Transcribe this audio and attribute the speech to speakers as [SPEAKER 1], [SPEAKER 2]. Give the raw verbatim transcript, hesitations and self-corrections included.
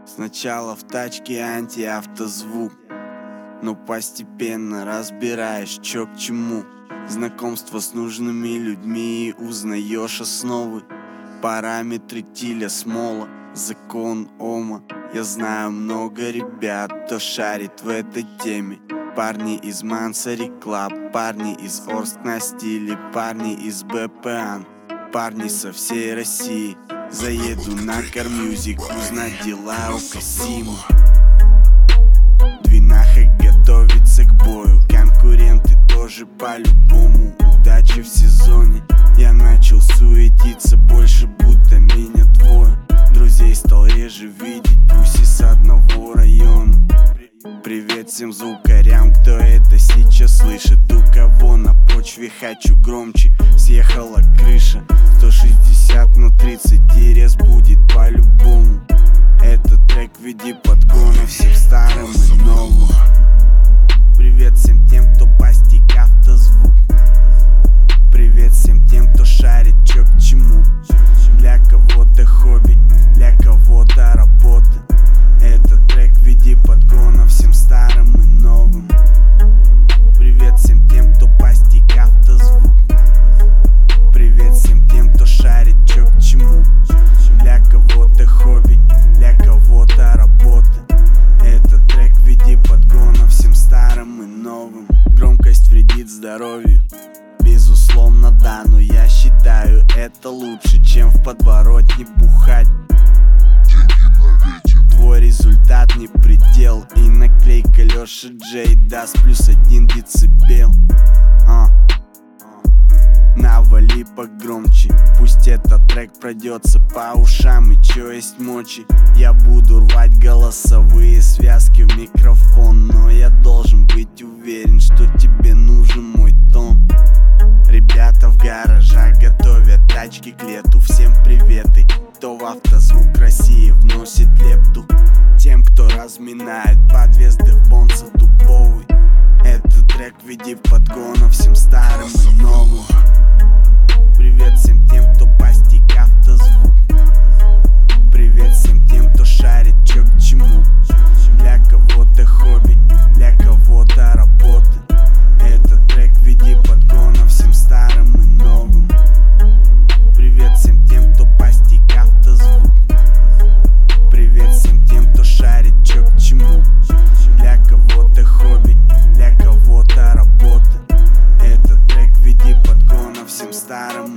[SPEAKER 1] Сначала в тачке антиавтозвук, но постепенно разбираешь, чё к чему. Знакомство с нужными людьми, узнаешь основы, параметры Тиля Смола, закон Ома. Я знаю много ребят, кто шарит в этой теме. Парни из Мансари Клаб, парни из Орск на стиле, парни из БПАН, парни со всей России. Заеду на Кармьюзик, узнать дела у Касима. Двинаха готовится к бою, конкуренты тоже по-любому. Удачи в сезоне, я начал суетиться больше, будто меня двое. Друзей стал реже видеть, пусть и с одного района. Привет всем звукарям, кто это сейчас слышит. У кого на почве хочу громче, съехала крыша. Сто шестьдесят на тридцать и рез будет по-любому. Этот трек в виде подгона всем старым и новым. Привет всем тем, кто постиг автозвук. Привет всем тем, кто шарит, чё к чему. Для кого-то хобби, для кого-то работа. Этот трек в виде подгона всем старым и новым. Привет всем тем, кто постиг автозвук. Привет всем тем, кто шарит, чё к чему. Для кого-то хобби, для кого-то работа. Этот трек в виде подгона всем старым и новым. Громкость вредит здоровью, безусловно да, но я считаю это лучше, чем в подворотне бухать. Твой результат не предел, и наклейка Лёша Джей даст плюс один децибел. а. Навали погромче, пусть этот трек пройдется по ушам, и чё есть мочи. Я буду рвать голосовые связки в микрофон, но я должен быть уверен, что тебе нужен мой тон. Ребята в гаражах готовят тачки к лету. Всем приветы, кто в автозвук России вносит лепту. Тем, кто разминает подъезды в бонса дубовый. Этот трек в виде подгона всем старым и новым. Привет всем тем, кто постиг автозвук. Привет всем тем, кто шарит, чё к чему. Для кого-то хобби, для кого-то работа. Этот трек в виде подгона всем старым и новым. Привет всем тем, кто постиг автозвук. Привет всем тем, кто шарит, чё к чему. Для кого-то хобби, для кого-то работа. Этот трек в виде подгона всем старым